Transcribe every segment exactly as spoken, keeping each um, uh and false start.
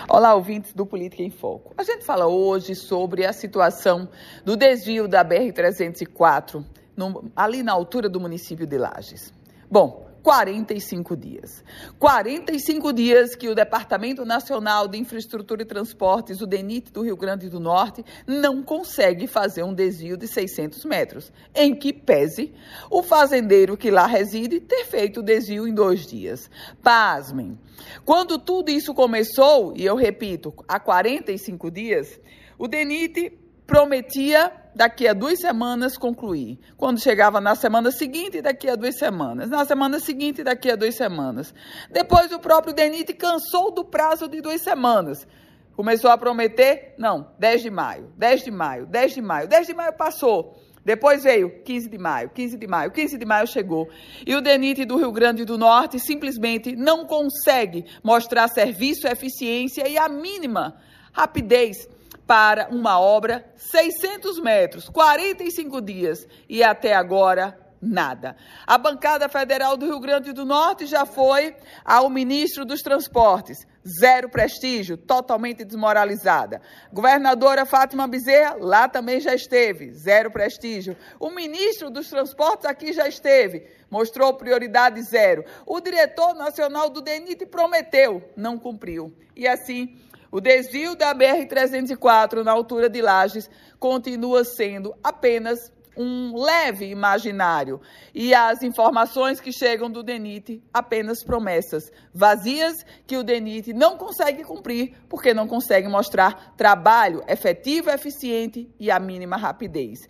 Olá, ouvintes do Política em Foco. A gente fala hoje sobre a situação do desvio da B R trezentos e quatro, no, ali na altura do município de Lages. Bom, quarenta e cinco dias. quarenta e cinco dias que o Departamento Nacional de Infraestrutura e Transportes, o DENIT do Rio Grande do Norte, não consegue fazer um desvio de seiscentos metros, em que pese o fazendeiro que lá reside ter feito o desvio em dois dias. Pasmem, quando tudo isso começou, e eu repito, há quarenta e cinco dias, o DENIT prometia daqui a duas semanas concluir. Quando chegava na semana seguinte, daqui a duas semanas. Na semana seguinte, daqui a duas semanas. Depois o próprio DENIT cansou do prazo de duas semanas. Começou a prometer, não, dez de maio, dez de maio, dez de maio. dez de maio passou. Depois veio quinze de maio, quinze de maio, quinze de maio chegou. E o DENIT do Rio Grande do Norte simplesmente não consegue mostrar serviço, eficiência e a mínima rapidez para uma obra, seiscentos metros, quarenta e cinco dias e até agora nada. A bancada federal do Rio Grande do Norte já foi ao ministro dos Transportes, zero prestígio, totalmente desmoralizada. Governadora Fátima Bezerra, lá também já esteve, zero prestígio. O ministro dos Transportes aqui já esteve, mostrou prioridade zero. O diretor nacional do DENIT prometeu, não cumpriu. E assim, o desvio da B R trezentos e quatro na altura de Lages continua sendo apenas um leve imaginário e as informações que chegam do DENIT apenas promessas vazias que o DENIT não consegue cumprir porque não consegue mostrar trabalho efetivo, eficiente e a mínima rapidez.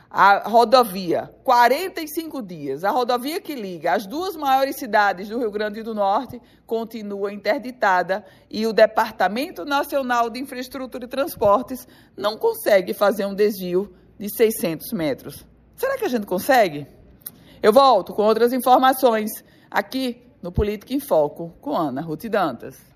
A rodovia, quarenta e cinco dias, a rodovia que liga as duas maiores cidades do Rio Grande do Norte continua interditada e o Departamento Nacional de Infraestrutura e Transportes não consegue fazer um desvio de seiscentos metros. Será que a gente consegue? Eu volto com outras informações aqui no Política em Foco com Ana Ruth Dantas.